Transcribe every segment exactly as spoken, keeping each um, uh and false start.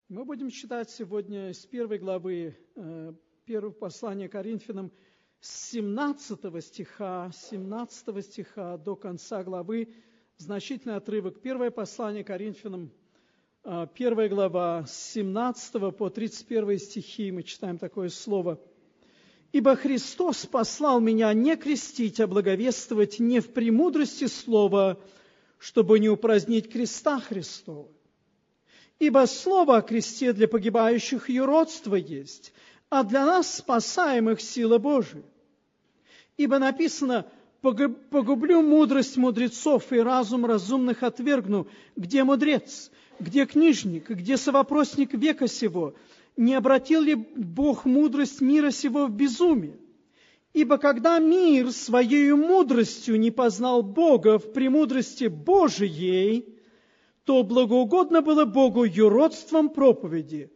Мы будем читать сегодня с первой главы первого послания Коринфянам с семнадцатого стиха, семнадцатого стиха до конца главы, значительный отрывок. Первое послание Коринфянам, первая глава, с семнадцатого по тридцать первый стихи, мы читаем такое слово. «Ибо Христос послал меня не крестить, а благовествовать не в премудрости слова, чтобы не упразднить креста Христова. Ибо слово о кресте для погибающих юродство есть, а для нас, спасаемых, сила Божия. Ибо написано: погублю мудрость мудрецов и разум разумных отвергну. Где мудрец? Где книжник? Где совопросник века сего? Не обратил ли Бог мудрость мира сего в безумие? Ибо когда мир своею мудростью не познал Бога в премудрости Божией, то благоугодно было Богу юродством проповеди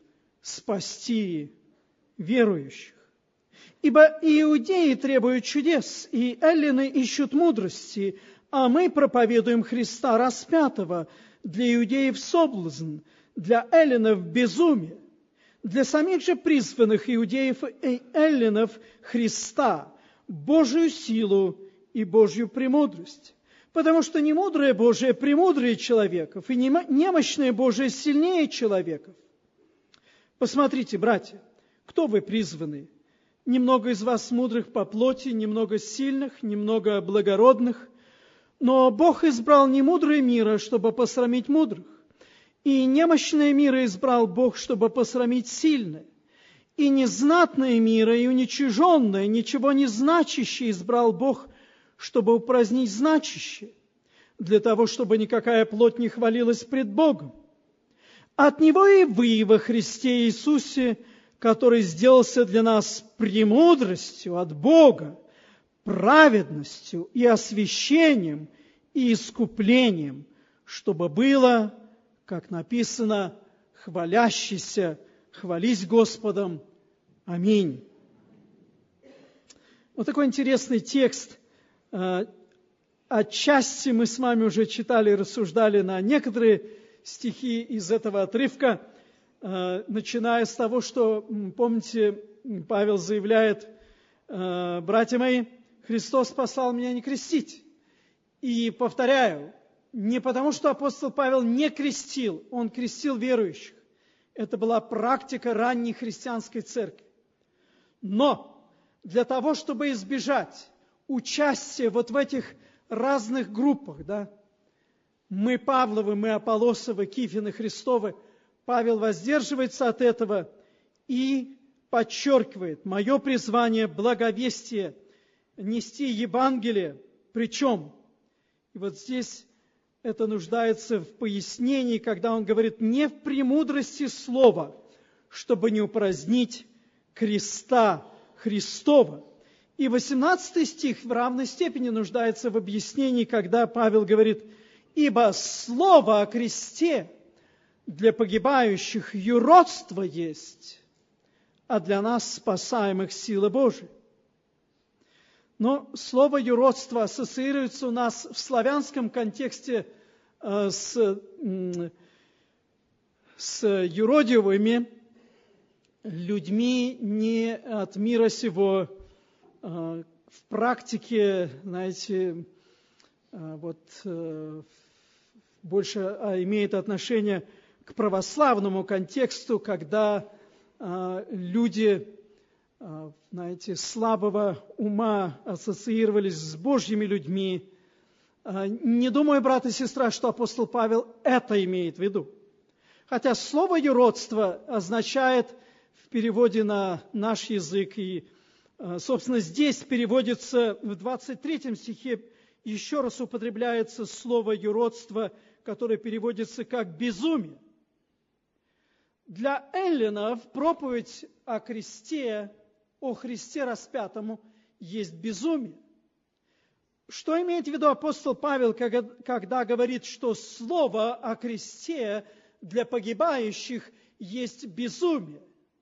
спасти верующих. Ибо иудеи требуют чудес, и эллины ищут мудрости, а мы проповедуем Христа распятого, для иудеев соблазн, для эллинов безумие, для самих же призванных иудеев и эллинов Христа, Божию силу и Божью премудрость. Потому что немудрое Божие премудрее человеков, и немощное Божие сильнее человеков. Посмотрите, братья, кто вы призваны? Немного из вас мудрых по плоти, немного сильных, немного благородных. Но Бог избрал немудрое мира, чтобы посрамить мудрых. И немощное мира избрал Бог, чтобы посрамить сильное. И незнатное мира, и уничиженное, ничего не значащее избрал Бог, чтобы упразднить значащее, для того, чтобы никакая плоть не хвалилась пред Богом. От Него и вы во Христе Иисусе, который сделался для нас премудростью от Бога, праведностью и освящением и искуплением, чтобы было, как написано, хвалящийся, хвались Господом. Аминь. Вот такой интересный текст. Отчасти мы с вами уже читали и рассуждали на некоторые стихи из этого отрывка, начиная с того, что, помните, Павел заявляет: «Братья мои, Христос послал меня не крестить». И повторяю, не потому, что апостол Павел не крестил, он крестил верующих. Это была практика ранней христианской церкви. Но для того, чтобы избежать участия вот в этих разных группах, да, мы Павловы, мы Аполлосовы, Кифины, Христовы, Павел воздерживается от этого и подчеркивает: мое призвание – благовестие, нести Евангелие. Причем, и вот здесь это нуждается в пояснении, когда он говорит: не в премудрости слова, чтобы не упразднить креста Христова. И восемнадцатый стих в равной степени нуждается в объяснении, когда Павел говорит: «Ибо слово о кресте для погибающих юродство есть, а для нас, спасаемых, сила Божия». Но слово «юродство» ассоциируется у нас в славянском контексте э, с, э, с юродивыми людьми не от мира сего. В практике, знаете, вот больше имеет отношение к православному контексту, когда люди, знаете, слабого ума ассоциировались с Божьими людьми. Не думаю, брат и сестра, что апостол Павел это имеет в виду. Хотя слово «юродство» означает в переводе на наш язык, и собственно, здесь переводится, в двадцать третьем стихе еще раз употребляется слово «юродство», которое переводится как «безумие». Для эллинов проповедь о кресте, о Христе распятому, есть безумие. Что имеет в виду апостол Павел, когда говорит, что слово о кресте для погибающих есть безумие?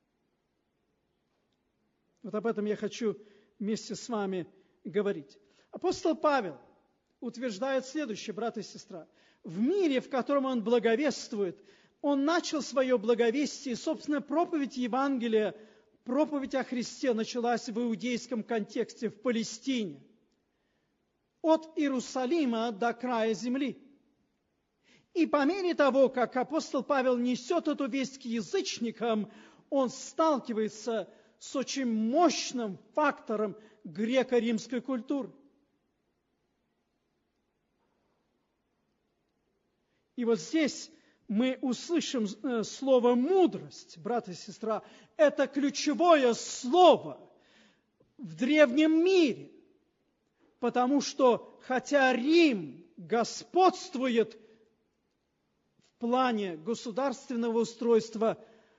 Вот об этом я хочу вместе с вами говорить. Апостол Павел утверждает следующее, брат и сестра. В мире, в котором он благовествует, Он начал свое благовестие, и, собственно, проповедь Евангелия, проповедь о Христе началась в иудейском контексте, в Палестине, от Иерусалима до края земли. И по мере того, как апостол Павел несет эту весть к язычникам, он сталкивается с очень мощным фактором греко-римской культуры. И вот здесь мы услышим слово «мудрость», брат и сестра. Это ключевое слово в древнем мире, потому что, хотя Рим господствует в плане государственного устройства,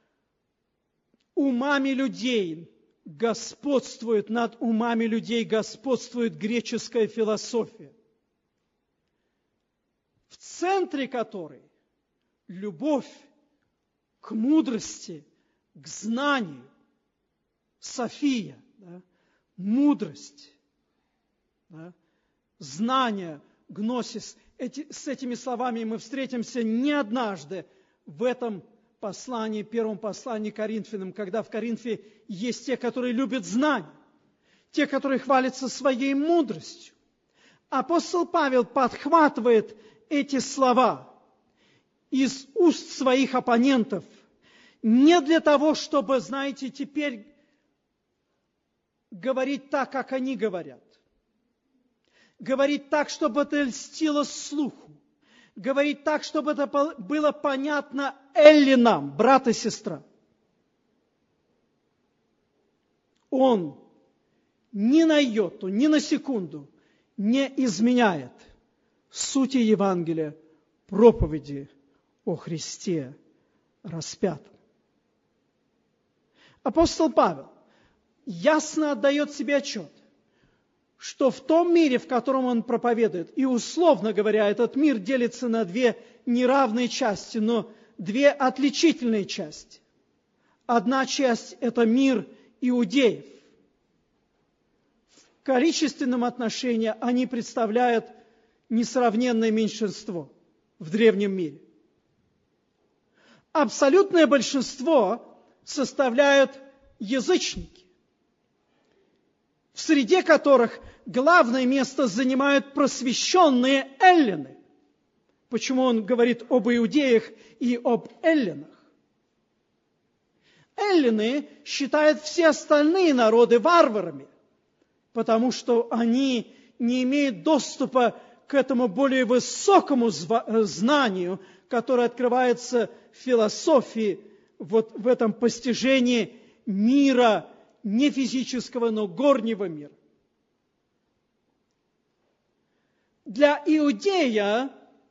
умами людей господствует, над умами людей господствует греческая философия, в центре которой любовь к мудрости, к знанию, София, да, мудрость, да, знание, гносис. Эти, с этими словами мы встретимся не однажды в этом послании, первом послании к Коринфянам, когда в Коринфе есть те, которые любят знание, те, которые хвалятся своей мудростью. Апостол Павел подхватывает эти слова из уст своих оппонентов не для того, чтобы, знаете, теперь говорить так, как они говорят, говорить так, чтобы это льстило слуху, говорить так, чтобы это было понятно эллинам, брат и сестра. Он ни на йоту, ни на секунду не изменяет сути Евангелия, проповеди о Христе распятом. Апостол Павел ясно отдает себе отчет, что в том мире, в котором он проповедует, и условно говоря, этот мир делится на две неравные части, но две отличительные части. Одна часть – это мир иудеев. В количественном отношении они представляют несравненное меньшинство в древнем мире. Абсолютное большинство составляют язычники, в среде которых главное место занимают просвещенные эллины. Почему он говорит об иудеях и об эллинах? Эллины считают все остальные народы варварами, потому что они не имеют доступа к этому более высокому знанию, которое открывается в философии, вот в этом постижении мира, не физического, но горнего мира. Для иудея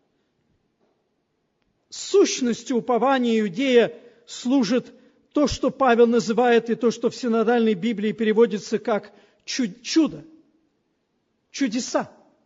сущностью упования иудея служит то, что Павел называет, и то, что в синодальной Библии переводится как чудо, чудеса.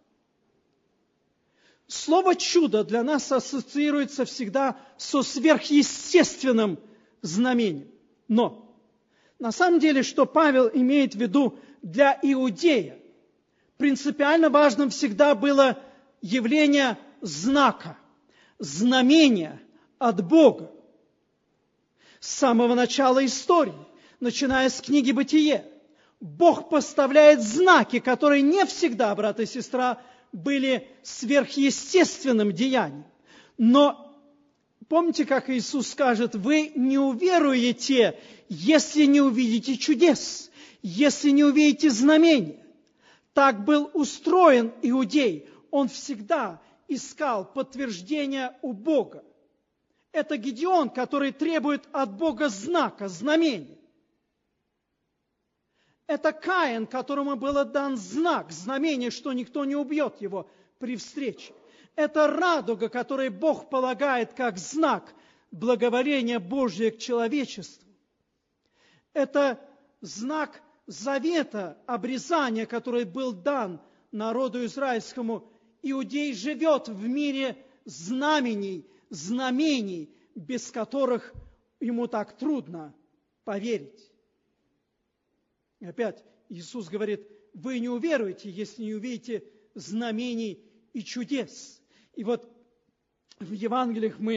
Слово «чудо» для нас ассоциируется всегда со сверхъестественным знамением. Но на самом деле, что Павел имеет в виду для иудея, принципиально важным всегда было явление знака, знамения от Бога. С самого начала истории, начиная с книги «Бытие», Бог поставляет знаки, которые не всегда, брат и сестра, были сверхъестественным деянием. Но помните, как Иисус скажет: вы не уверуете, если не увидите чудес, если не увидите знамения. Так был устроен иудей. Он всегда искал подтверждения у Бога. Это Гедеон, который требует от Бога знака, знамения. Это Каин, которому был дан знак, знамение, что никто не убьет его при встрече. Это радуга, которую Бог полагает как знак благоволения Божия к человечеству. Это знак завета, обрезания, который был дан народу израильскому. Иудей живет в мире знамений, знамений, без которых ему так трудно поверить. И опять Иисус говорит: вы не уверуете, если не увидите знамений и чудес. И вот в Евангелиях мы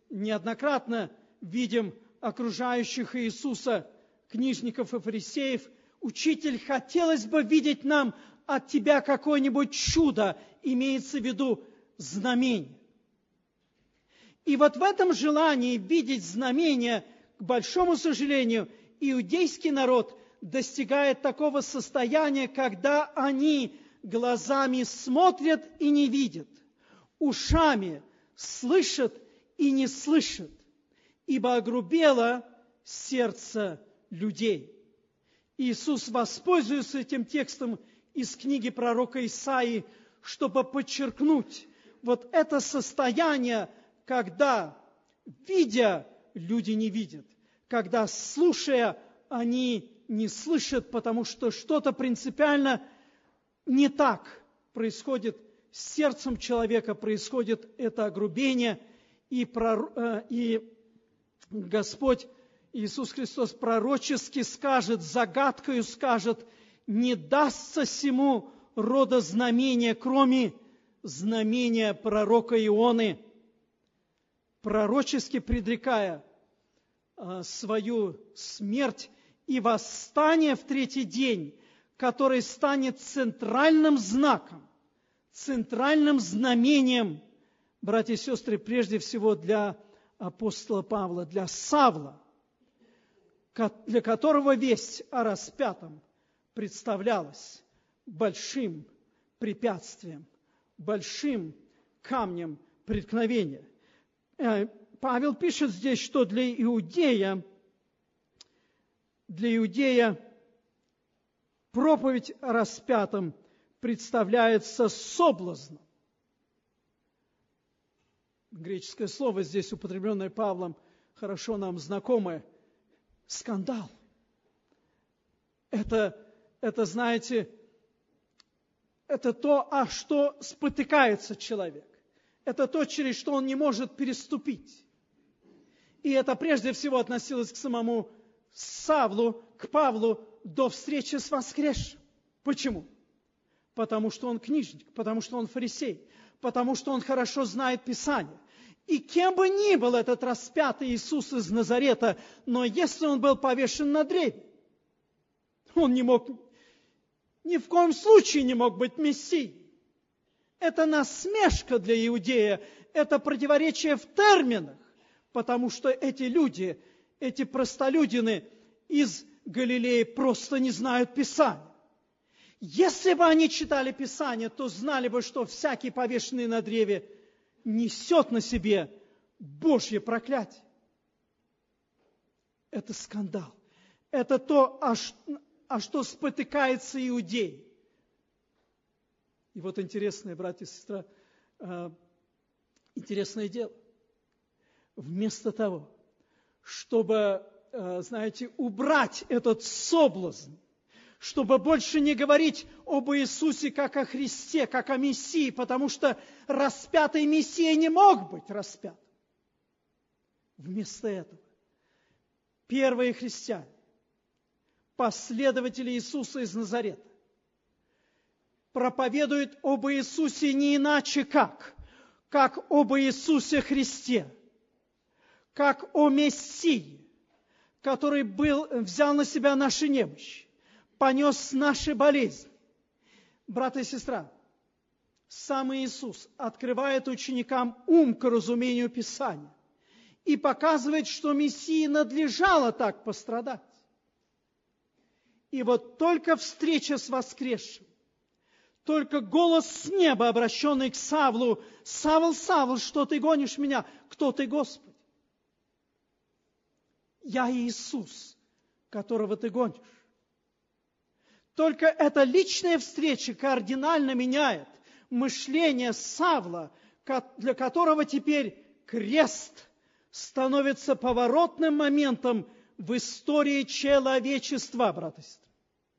неоднократно видим окружающих Иисуса, книжников и фарисеев: «Учитель, хотелось бы видеть нам от Тебя какое-нибудь чудо», имеется в виду знамение. И вот в этом желании видеть знамения, к большому сожалению, иудейский народ достигает такого состояния, когда они глазами смотрят и не видят, ушами слышат и не слышат, ибо огрубело сердце людей. Иисус воспользуется этим текстом из книги пророка Исаии, чтобы подчеркнуть вот это состояние, когда, видя, люди не видят, когда, слушая, они не слышат, потому что что-то принципиально не так происходит с сердцем человека, происходит это огрубение, и, прор... и Господь Иисус Христос пророчески скажет, загадкою скажет: «Не дастся сему рода знамения, кроме знамения пророка Ионы», пророчески предрекая свою смерть и восстание в третий день, который станет центральным знаком, центральным знамением, братья и сестры, прежде всего для апостола Павла, для Савла, для которого весть о распятом представлялась большим препятствием, большим камнем преткновения. Павел пишет здесь, что для иудея, для иудея проповедь о распятом представляется соблазном. Греческое слово здесь, употребленное Павлом, хорошо нам знакомое – скандал. Это, это, знаете, это то, а что спотыкается человек. Это то, через что он не может переступить. И это прежде всего относилось к самому Савлу, к Павлу до встречи с воскресшим. Почему? Потому что он книжник, потому что он фарисей, потому что он хорошо знает Писание. И кем бы ни был этот распятый Иисус из Назарета, но если он был повешен на древе, он не мог, ни в коем случае не мог быть Мессией. Это насмешка для иудея, это противоречие в терминах, потому что эти люди, эти простолюдины из Галилеи просто не знают Писания. Если бы они читали Писание, то знали бы, что всякий повешенный на древе несет на себе Божье проклятие. Это скандал. Это то, о, о что спотыкается иудей. И вот интересное, братья и сестры, э, интересное дело. Вместо того, чтобы, э, знаете, убрать этот соблазн, чтобы больше не говорить об Иисусе как о Христе, как о Мессии, потому что распятый Мессия не мог быть распят. Вместо этого первые христиане, последователи Иисуса из Назарета, проповедуют об Иисусе не иначе как, как об Иисусе Христе, как о Мессии, который был, взял на себя наши немощи, понес наши болезни. Брат и сестра, сам Иисус открывает ученикам ум к разумению Писания и показывает, что Мессии надлежало так пострадать. И вот только встреча с воскресшим, только голос с неба, обращенный к Савлу: «Савл, Савл, что ты гонишь меня? Кто ты, Господи?» «Я Иисус, которого ты гонишь». Только эта личная встреча кардинально меняет мышление Савла, для которого теперь крест становится поворотным моментом в истории человечества, братья и сестры.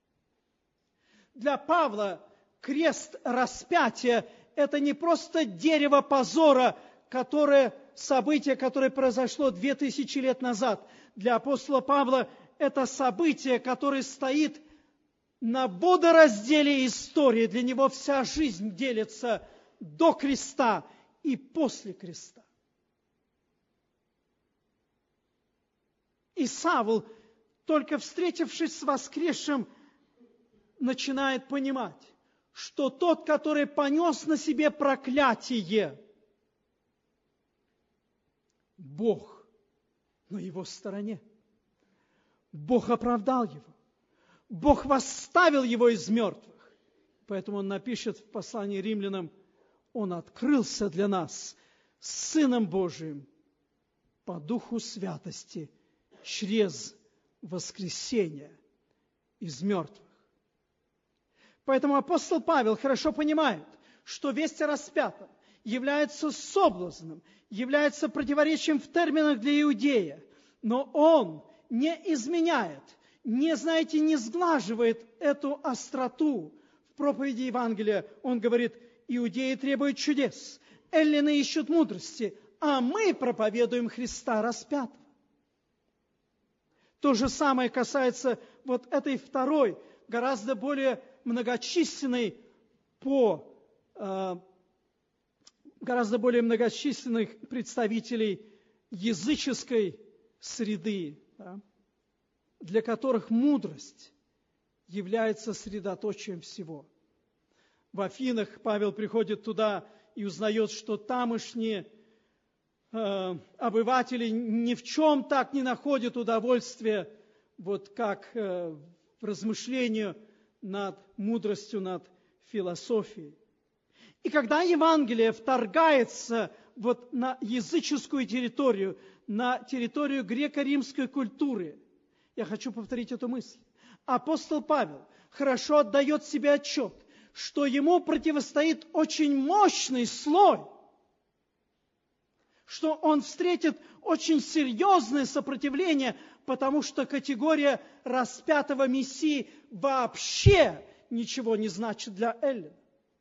Для Павла крест распятия – это не просто дерево позора, которое, событие, которое произошло две тысячи лет назад. Для апостола Павла это событие, которое стоит на водоразделе истории. Для него вся жизнь делится до креста и после креста. И Савл, только встретившись с воскресшим, начинает понимать, что тот, который понес на себе проклятие, Бог на его стороне. Бог оправдал его. Бог восставил его из мертвых. Поэтому он напишет в послании римлянам: Он открылся для нас Сыном Божиим по Духу Святости через воскресение из мертвых. Поэтому апостол Павел хорошо понимает, что весть о распятом является соблазном, является противоречием в терминах для иудея, но он не изменяет, не, знаете, не сглаживает эту остроту. В проповеди Евангелия он говорит: иудеи требуют чудес, эллины ищут мудрости, а мы проповедуем Христа распятого. То же самое касается вот этой второй, гораздо более многочисленной по э, гораздо более многочисленных представителей языческой среды, да, для которых мудрость является средоточием всего. В Афинах Павел приходит туда и узнает, что тамошние э, обыватели ни в чем так не находят удовольствия, вот как э, в размышлении над мудростью, над философией. И когда Евангелие вторгается вот на языческую территорию, на территорию греко-римской культуры, я хочу повторить эту мысль, апостол Павел хорошо отдает себе отчет, что ему противостоит очень мощный слой, что он встретит очень серьезное сопротивление, потому что категория распятого Мессии вообще ничего не значит для эллина.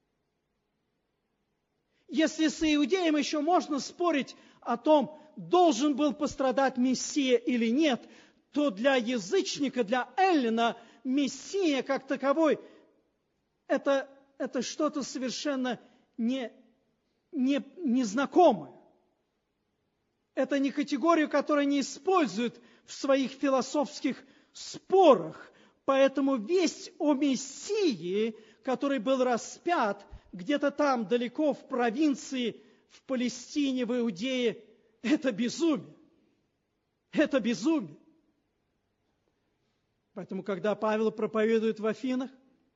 Если с иудеем еще можно спорить о том, должен был пострадать Мессия или нет, то для язычника, для эллина, Мессия как таковой это, это что-то совершенно не, не, незнакомое. Это не категорию, которую они используют в своих философских спорах. Поэтому весть о Мессии, который был распят где-то там, далеко в провинции, в Палестине, в Иудее, это безумие. Это безумие. Поэтому, когда Павел проповедует в Афинах,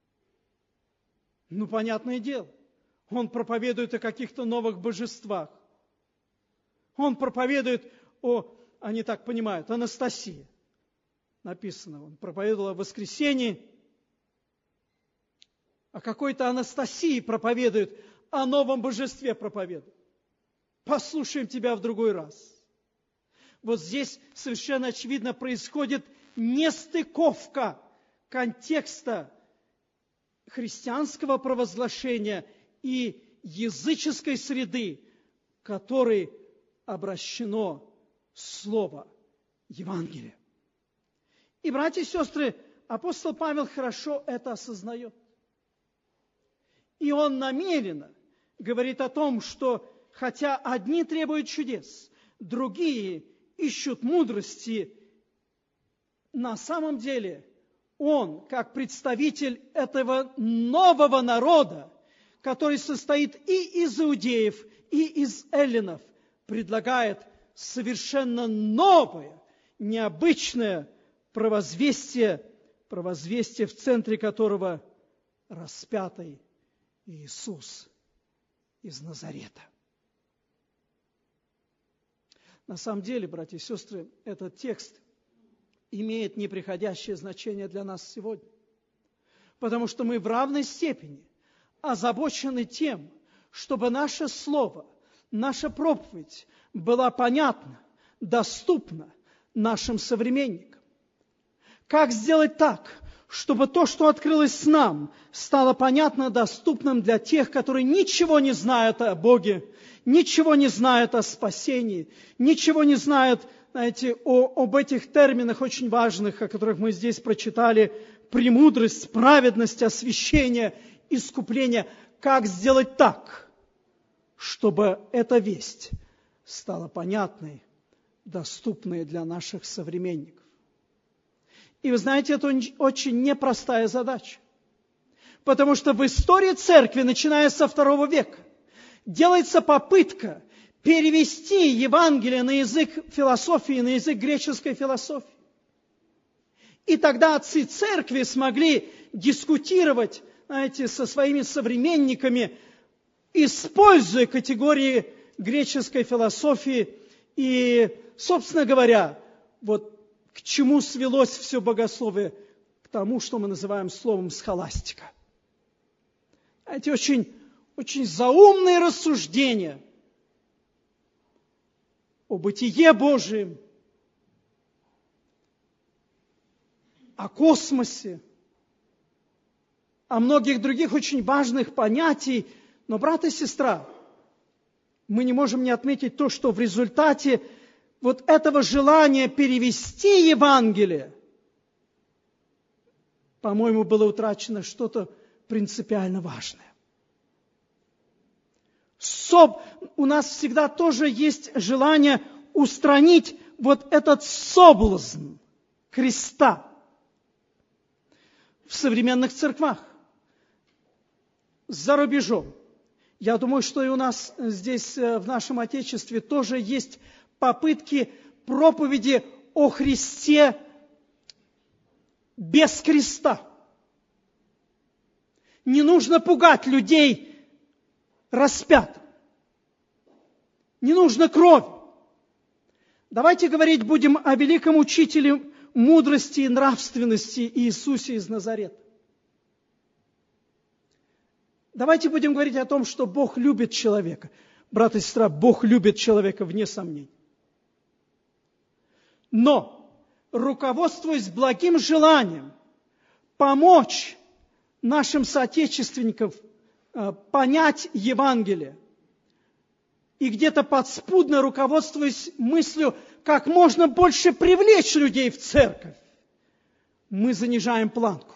ну, понятное дело, он проповедует о каких-то новых божествах. Он проповедует о, они так понимают, Анастасии. Написано, он проповедовал о воскресении, о какой-то Анастасии проповедует, о новом божестве проповедует. Послушаем тебя в другой раз. Вот здесь совершенно очевидно происходит нестыковка контекста христианского провозглашения и языческой среды, к которой обращено слово Евангелия. И, братья и сестры, апостол Павел хорошо это осознает. И он намеренно говорит о том, что хотя одни требуют чудес, другие ищут мудрости, на самом деле он, как представитель этого нового народа, который состоит и из иудеев, и из эллинов, предлагает совершенно новое, необычное провозвестие, провозвестие, в центре которого распятый Иисус из Назарета. На самом деле, братья и сестры, этот текст имеет неприходящее значение для нас сегодня, потому что мы в равной степени озабочены тем, чтобы наше слово, наша проповедь была понятна, доступна нашим современникам. Как сделать так, чтобы то, что открылось нам, стало понятно, доступным для тех, которые ничего не знают о Боге, ничего не знают о спасении, ничего не знают, знаете, о, об этих терминах очень важных, о которых мы здесь прочитали: премудрость, праведность, освящение, искупление. Как сделать так, чтобы эта весть стала понятной доступные для наших современников. И вы знаете, это очень непростая задача. Потому что в истории церкви, начиная со второго века, делается попытка перевести Евангелие на язык философии, на язык греческой философии. И тогда отцы церкви смогли дискутировать, знаете, со своими современниками, используя категории греческой философии. И, собственно говоря, вот к чему свелось все богословие? К тому, что мы называем словом схоластика. Эти очень, очень заумные рассуждения о бытие Божьем, о космосе, о многих других очень важных понятий. Но, брат и сестра, мы не можем не отметить то, что в результате вот этого желания перевести Евангелие, по-моему, было утрачено что-то принципиально важное. Соб... У нас всегда тоже есть желание устранить вот этот соблазн креста в современных церквах, за рубежом. Я думаю, что и у нас здесь, в нашем Отечестве, тоже есть попытки проповеди о Христе без креста. Не нужно пугать людей распятым. Не нужно крови. Давайте говорить будем о великом учителе мудрости и нравственности Иисусе из Назарета. Давайте будем говорить о том, что Бог любит человека. Брат и сестра, Бог любит человека, вне сомнений. Но, руководствуясь благим желанием помочь нашим соотечественникам э, понять Евангелие, и где-то подспудно руководствуясь мыслью, как можно больше привлечь людей в церковь, мы занижаем планку.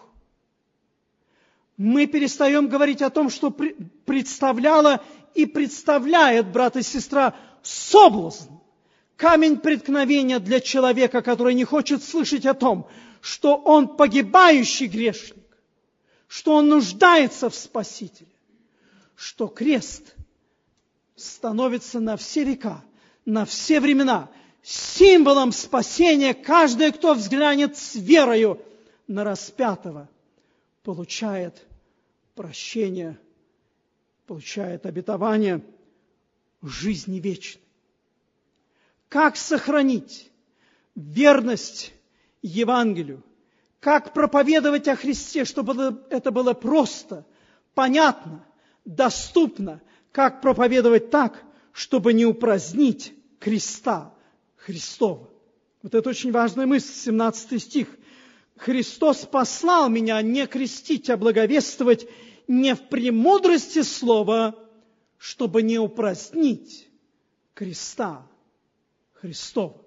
Мы перестаем говорить о том, что представляло и представляет, брат и сестра, соблазн, камень преткновения для человека, который не хочет слышать о том, что он погибающий грешник, что он нуждается в Спасителе, что крест становится на все века, на все времена символом спасения. Каждый, кто взглянет с верою на распятого, получает прощение, получает обетование жизни вечной. Как сохранить верность Евангелию? Как проповедовать о Христе, чтобы это было просто, понятно, доступно? Как проповедовать так, чтобы не упразднить креста Христова? Вот это очень важная мысль, семнадцатый стих. «Христос послал меня не крестить, а благовествовать не в премудрости слова, чтобы не упразднить креста Христова».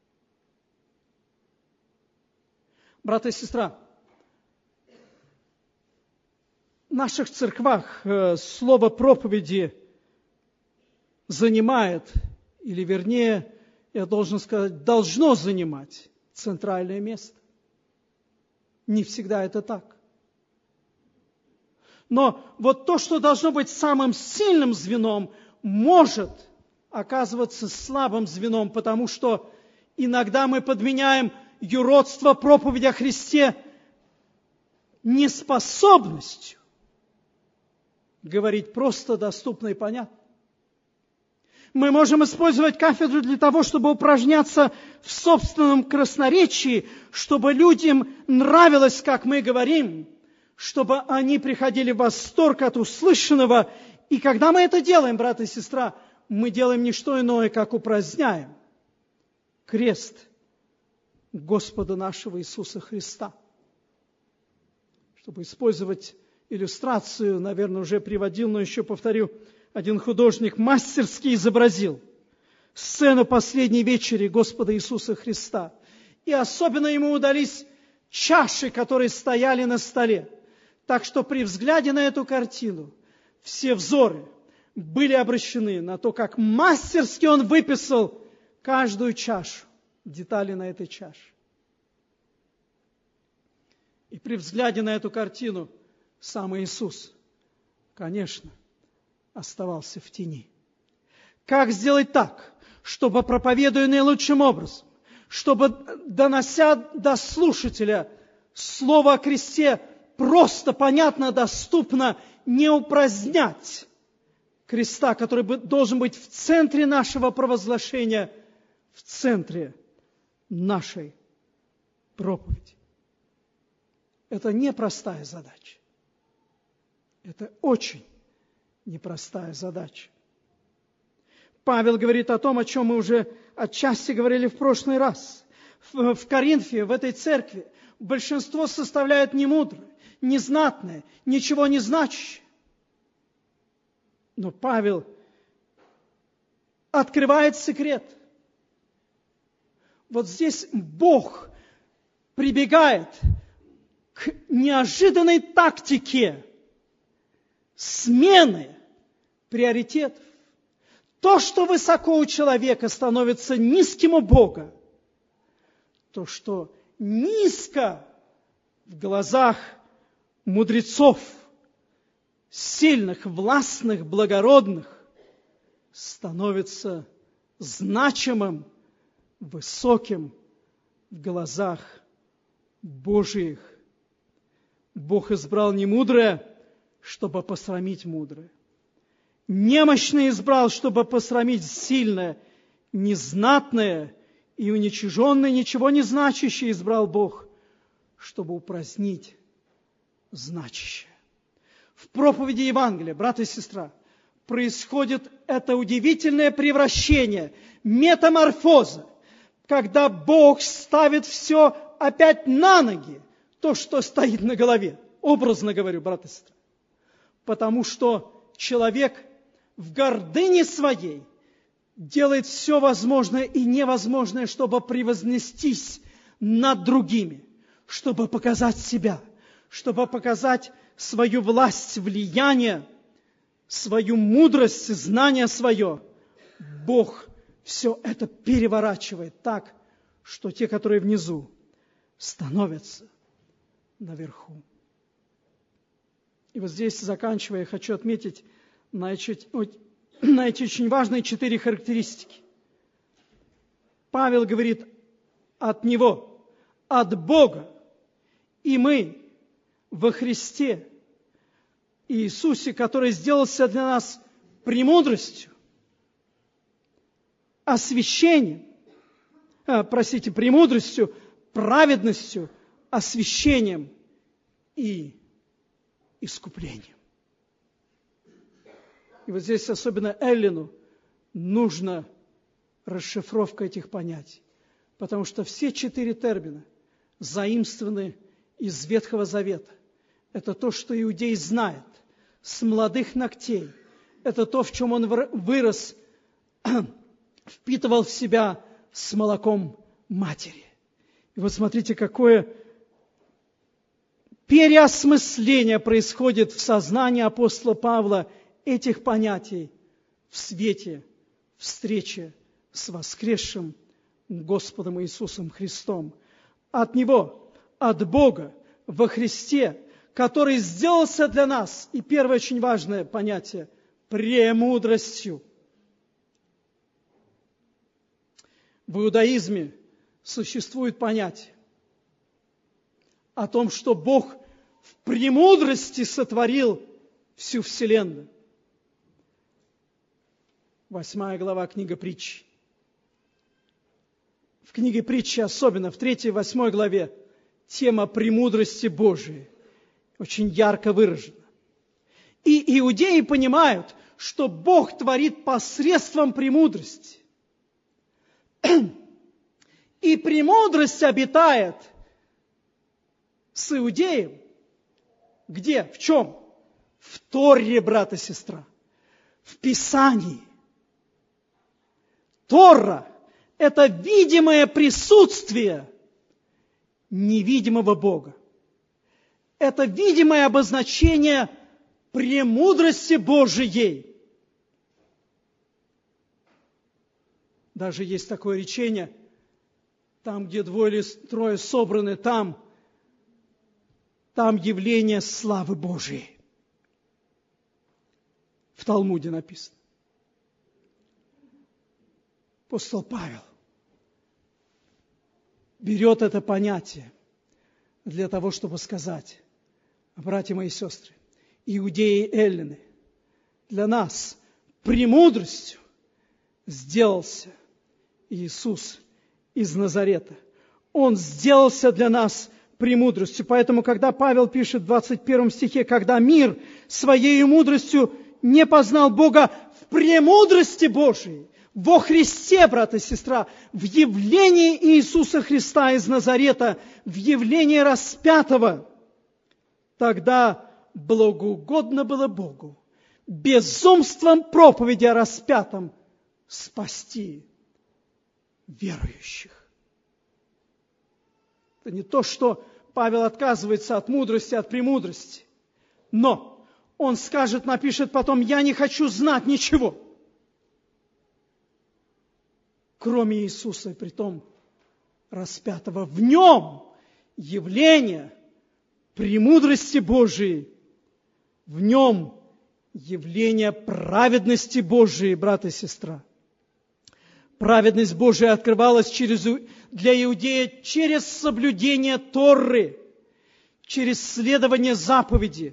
Брат и сестра, в наших церквах слово проповеди занимает, или вернее, я должен сказать, должно занимать центральное место. Не всегда это так. Но вот то, что должно быть самым сильным звеном, может оказываться слабым звеном, потому что иногда мы подменяем юродство проповеди о Христе неспособностью говорить просто, доступно и понятно. Мы можем использовать кафедру для того, чтобы упражняться в собственном красноречии, чтобы людям нравилось, как мы говорим, чтобы они приходили в восторг от услышанного. И когда мы это делаем, брат и сестра, мы делаем не что иное, как упраздняем крест Господа нашего Иисуса Христа. Чтобы использовать иллюстрацию, наверное, уже приводил, но еще повторю, один художник мастерски изобразил сцену последней вечери Господа Иисуса Христа. И особенно ему удались чаши, которые стояли на столе. Так что при взгляде на эту картину все взоры были обращены на то, как мастерски он выписал каждую чашу, детали на этой чаше. И при взгляде на эту картину сам Иисус, конечно, оставался в тени. Как сделать так, чтобы, проповедуя наилучшим образом, чтобы, донося до слушателя слово о кресте просто, понятно, доступно, не упразднять креста, который должен быть в центре нашего провозглашения, в центре нашей проповеди. Это непростая задача. Это очень непростая задача. Павел говорит о том, о чем мы уже отчасти говорили в прошлый раз. В, в Коринфе, в этой церкви, большинство составляют немудрые, незнатные, ничего не значащие. Но Павел открывает секрет. Вот здесь Бог прибегает к неожиданной тактике смены приоритетов. То, что высоко у человека, становится низким у Бога. То, что низко в глазах мудрецов, сильных, властных, благородных, становится значимым, высоким в глазах Божиих. Бог избрал немудрое, чтобы посрамить мудрое. Немощное избрал, чтобы посрамить сильное, незнатное и уничиженное, ничего не значащее избрал Бог, чтобы упразднить значащее. В проповеди Евангелия, брат и сестра, происходит это удивительное превращение, метаморфоза, когда Бог ставит все опять на ноги, то, что стоит на голове. Образно говорю, брат и сестра. Потому что человек в гордыне своей делает все возможное и невозможное, чтобы превознестись над другими, чтобы показать себя, чтобы показать свою власть, влияние, свою мудрость, знание свое. Бог все это переворачивает так, что те, которые внизу, становятся наверху. И вот здесь, заканчивая, я хочу отметить на эти, на эти очень важные четыре характеристики. Павел говорит от Него, от Бога, и мы во Христе Иисусе, который сделался для нас премудростью, освящением, а, простите, премудростью, праведностью, освящением и искуплением. И вот здесь особенно Эллину нужна расшифровка этих понятий, потому что все четыре термина заимствованы из Ветхого Завета. Это то, что иудей знает с молодых ногтей. Это то, в чем он вырос, впитывал в себя с молоком матери. И вот смотрите, какое переосмысление происходит в сознании апостола Павла этих понятий в свете встречи с воскресшим Господом Иисусом Христом. От Него, от Бога во Христе, который сделался для нас, и первое очень важное понятие, премудростью. В иудаизме существует понятие о том, что Бог в премудрости сотворил всю вселенную. Восьмая глава книга Притчи. В книге Притчи особенно, в третьей и восьмой главе, тема премудрости Божией очень ярко выражена. И иудеи понимают, что Бог творит посредством премудрости. И премудрость обитает с иудеем. Где? В чем? В Торе, брат и сестра. В Писании. Тора – это видимое присутствие невидимого Бога. Это видимое обозначение премудрости Божией. Даже есть такое речение, там, где двое или трое собраны, там, там явление славы Божией. В Талмуде написано. Апостол Павел берет это понятие для того, чтобы сказать: братья мои и сестры, иудеи и эллины, для нас премудростью сделался Иисус из Назарета. Он сделался для нас премудростью. Поэтому, когда Павел пишет в двадцать первом стихе, когда мир своей мудростью не познал Бога в премудрости Божией, во Христе, брат и сестра, в явлении Иисуса Христа из Назарета, в явлении распятого, тогда благоугодно было Богу безумством проповеди о распятом спасти верующих. Это не то, что Павел отказывается от мудрости, от премудрости, но он скажет, напишет потом: я не хочу знать ничего, кроме Иисуса, и притом распятого. В нем явление премудрости Божией, в нем явление праведности Божией, брат и сестра. Праведность Божия открывалась через, для иудея через соблюдение Торы, через следование заповеди.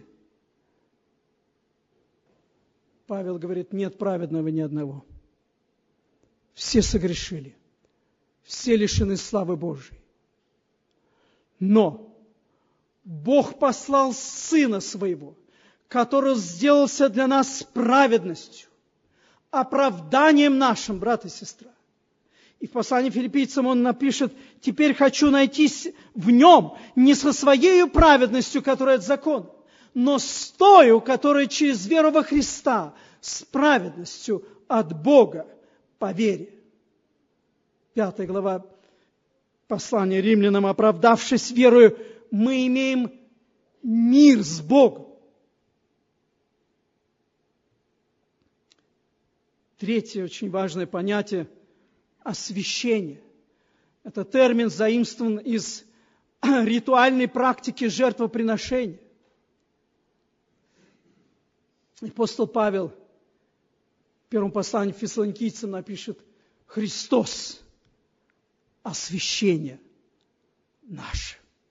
Павел говорит: нет праведного ни одного. Все согрешили, все лишены славы Божией. Но Бог послал Сына Своего, который сделался для нас праведностью, оправданием нашим, брат и сестра. И в послании филиппийцам он напишет: теперь хочу найтись в нем не со своей праведностью, которая от закона, но с тою, которая через веру во Христа, с праведностью от Бога по вере. Пятая глава послания римлянам: оправдавшись верою, мы имеем мир с Богом. Третье очень важное понятие – освящение. Это термин заимствован из ритуальной практики жертвоприношения. Апостол Павел в первом послании к Фессалоникийцам напишет: Христос – освящение наше.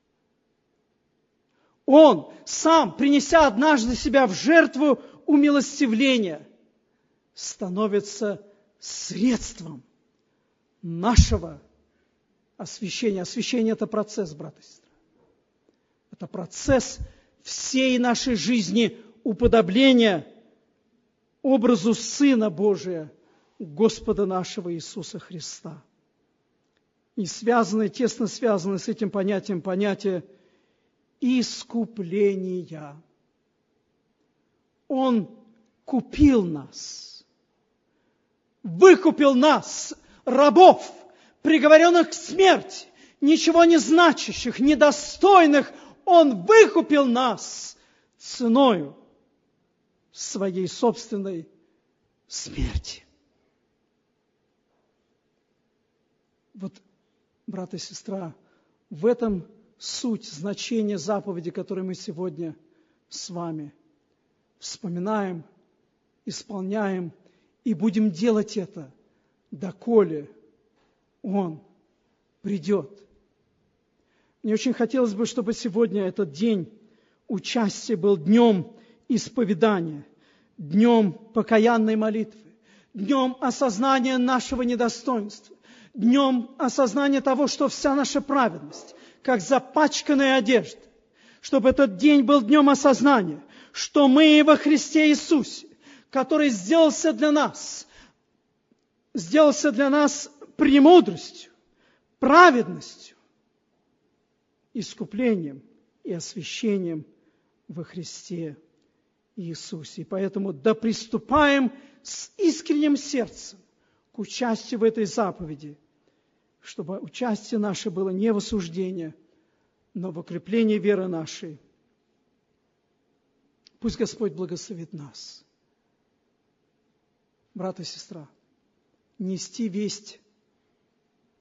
Он сам, принеся однажды себя в жертву умилостивления, становится средством нашего освящения. Освящение – это процесс, брат и сестра. Это процесс всей нашей жизни уподобления образу Сына Божия, Господа нашего Иисуса Христа. И связаны, тесно связаны с этим понятием понятие искупления. Он купил нас, выкупил нас, рабов, приговоренных к смерти, ничего не значащих, недостойных. Он выкупил нас ценою своей собственной смерти. Вот, брат и сестра, в этом суть, значение заповеди, которую мы сегодня с вами вспоминаем, исполняем и будем делать это, доколе Он придет. Мне очень хотелось бы, чтобы сегодня этот день участия был днем исповедания, днем покаянной молитвы, днем осознания нашего недостоинства, днем осознания того, что вся наша праведность, как запачканная одежда, чтобы этот день был днем осознания, что мы во Христе Иисусе, который сделался для нас, сделался для нас премудростью, праведностью, искуплением и освящением во Христе Иисусе. И поэтому да приступаем с искренним сердцем к участию в этой заповеди, чтобы участие наше было не в осуждении, но в укреплении веры нашей. Пусть Господь благословит нас. Брат и сестра, нести весть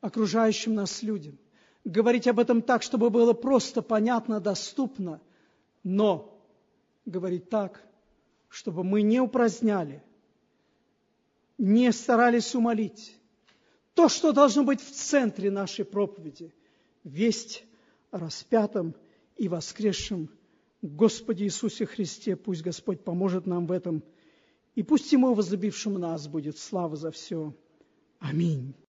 окружающим нас людям. Говорить об этом так, чтобы было просто, понятно, доступно, но говорить так, чтобы мы не упраздняли, не старались умолить. То, что должно быть в центре нашей проповеди – весть о распятом и воскресшем Господе Иисусе Христе. Пусть Господь поможет нам в этом, и пусть Ему, возлюбившему нас, будет слава за все. Аминь.